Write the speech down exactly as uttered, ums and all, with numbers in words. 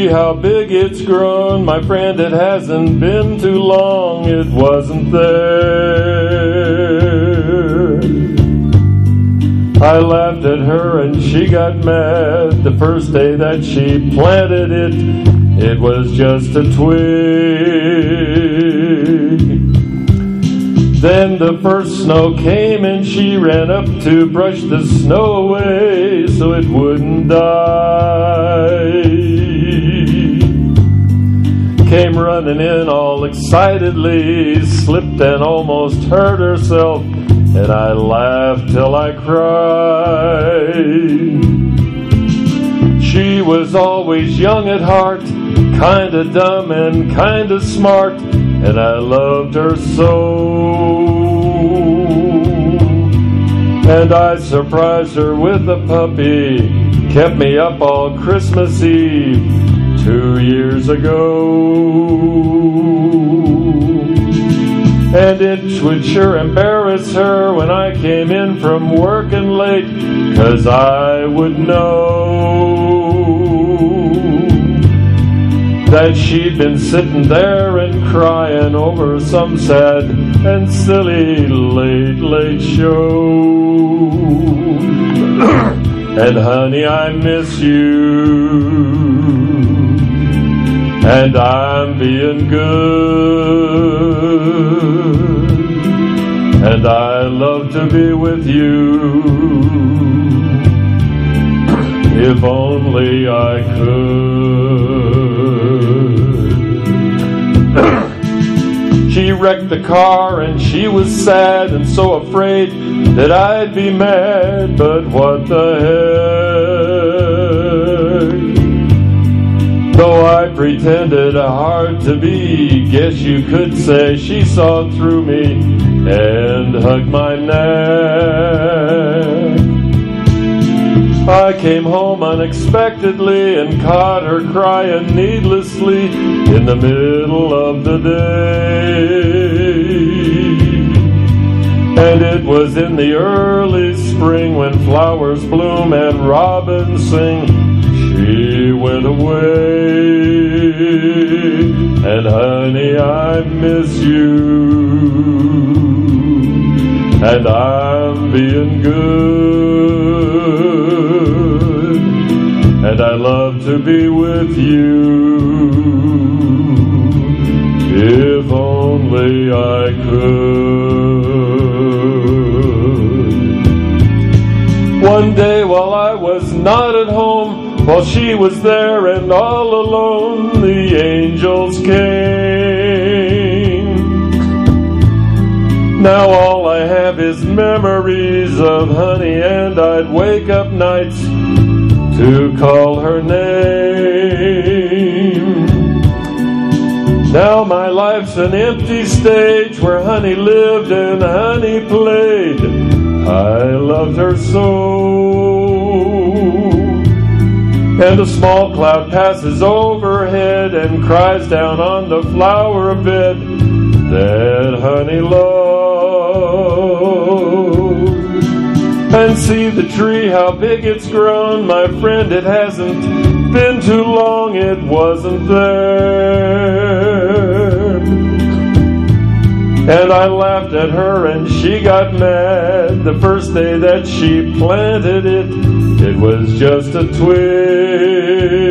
how big it's grown. My friend, it hasn't been too long, it wasn't there. I laughed at her and she got mad. The first day that she planted it, it was just a twig. Then the first snow came and she ran up to brush the snow away so it wouldn't die. Came running in all excitedly, slipped and almost hurt herself, and I laughed till I cried. She was always young at heart, kinda dumb and kinda smart, and I loved her so. And I surprised her with a puppy, kept me up all Christmas Eve two years ago. And it would sure embarrass her when I came in from working late, 'cause I would know that she'd been sitting there and crying over some sad and silly late, late show. And honey, I miss you, and I'm being good, and I love to be with you, if only I could. She wrecked the car and she was sad and so afraid that I'd be mad, but what the heck? Though I pretended hard to be, guess you could say she saw through me and hugged my neck. I came home unexpectedly and caught her crying needlessly in the middle of the day. And it was in the early spring when flowers bloom and robins sing. She went away, and honey, I miss you, and I'm being good, and I love to be with you, if only I could. One day while I was not at home, while she was there and all alone, the angels came. Now all I have is memories of honey, and I'd wake up nights to call her name. Now my life's an empty stage where honey lived and honey played. I loved her so. And a small cloud passes overhead and cries down on the flower bed that honey loved. And see the tree, how big it's grown. My friend, it hasn't been too long, it wasn't there. And I laughed at her and she got mad. The first day that she planted it, it was just a twig.